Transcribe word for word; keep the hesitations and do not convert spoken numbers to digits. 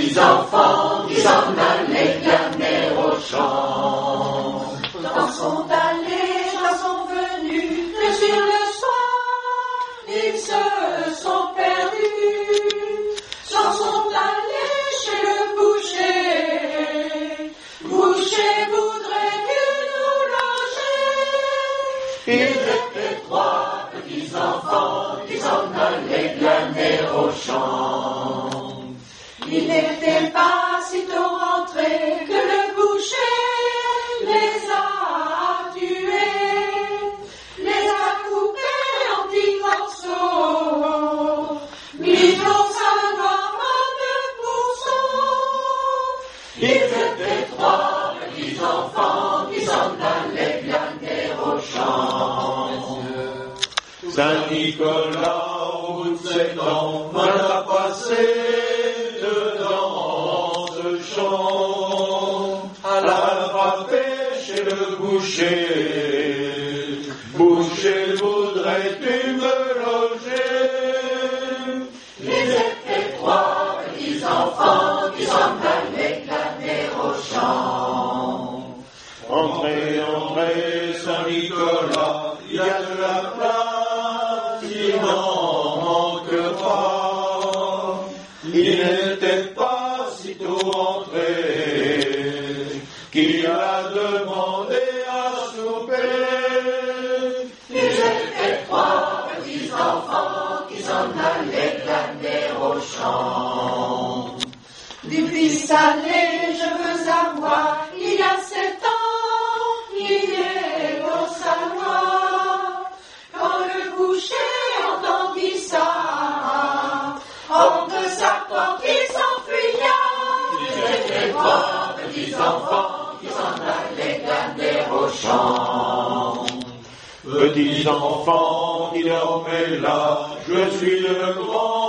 petits enfants qui s'en allaient glaner au champ. Dans son allée, dans son venu, que sur le soir, ils se sont perdus. S'en sont allés chez le boucher. Boucher, voudrais-tu nous loger? Ils étaient trois petits enfants qui s'en allaient glaner au champ. Ils n'étaient pas sitôt rentrés que le boucher les a tués, les a coupés en petits morceaux, mis dans sa noire de pourceaux. Ils étaient trois petits enfants qui s'en allaient glaner au champ. Saint-Nicolas, au bout de sept ans, mal a passé dedans ce champ. À la frapper chez le boucher. Boucher, voudrais-tu me loger? Ils étaient trois petits enfants qui s'en allaient glaner au champ. Entrez, entrez, Saint-Nicolas, il y a de la place, il n'en manque pas. Il n'était pas sitôt entré qu'il a demandé à souper. Ils étaient trois petits enfants qui s'en allaient glaner au champ. Du fils salé, je veux avoir, il y a sept ans, il est au savoir. Quand le boucher entendit ça, hors de sa porte il s'enfuya. Ils étaient trois petits enfants qui s'en allaient glaner au champ. Petits enfants qui dormaient là, je suis le grand